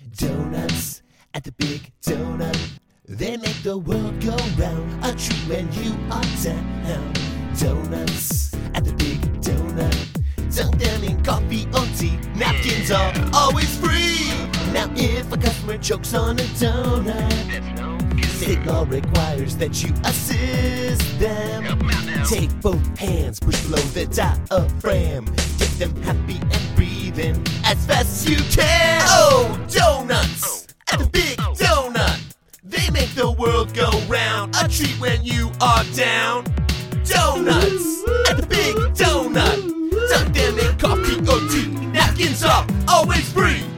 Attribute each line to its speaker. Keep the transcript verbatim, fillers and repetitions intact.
Speaker 1: Donuts at the Big Donut. They make the world go round. A treat when you are down. Donuts at the Big Donut. Dunk them in coffee or tea. Napkins are always free. Now if a customer chokes on a donut, state law requires that you assist them. Take both hands, push below the diaphragm. Get them happy and breathing as fast as you can. Oh, donuts at the Big Donut. They make the world go round. A treat when you are down. Donuts at the Big Donut. Dunk them in coffee or tea. Napkins are always free.